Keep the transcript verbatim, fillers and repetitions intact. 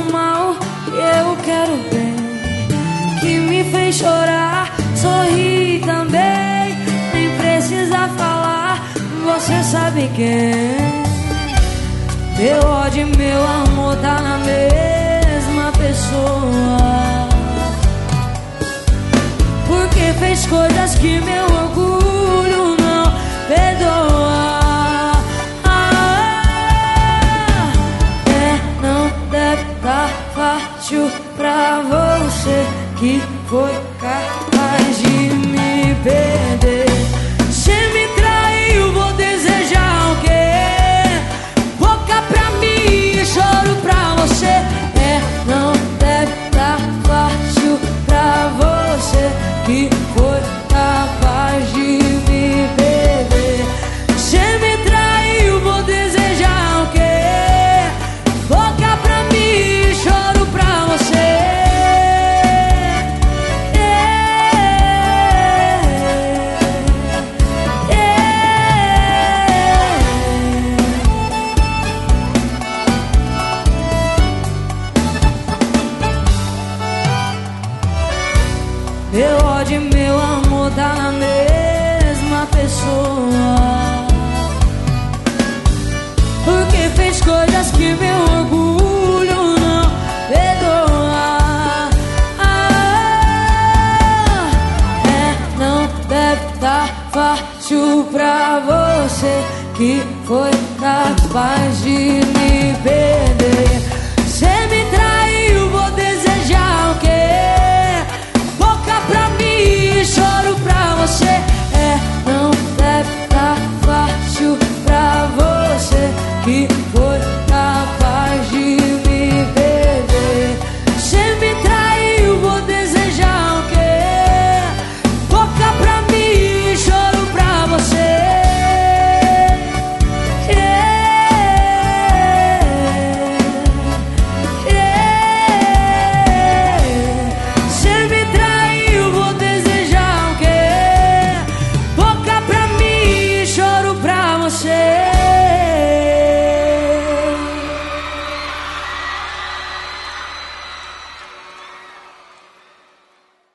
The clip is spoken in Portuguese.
mal e eu quero bem, que me fez chorar, sorrir também. Nem precisa falar, você sabe quem. Meu ódio e meu amor tá na mesma pessoa, porque fez coisas que meu orgulho não perdoa. Ah, é, não deve tá fácil pra você, que foi capaz de me perder. Cê me traiu, vou desejar o quê? Boca pra mim, choro pra você. É, não deve tá fácil pra você, que foi capaz de me perder. Cê me traiu, vou desejar o quê? Boca pra mim, choro pra você. Meu ódio e meu amor tá na mesma pessoa, porque fez coisas que meu orgulho não perdoa. Ah, é, não deve tá fácil pra você, que foi capaz de me perder. Cê me traiu, vou desejar o quê? Choro pra você. É, não deve tá fácil pra você, que foi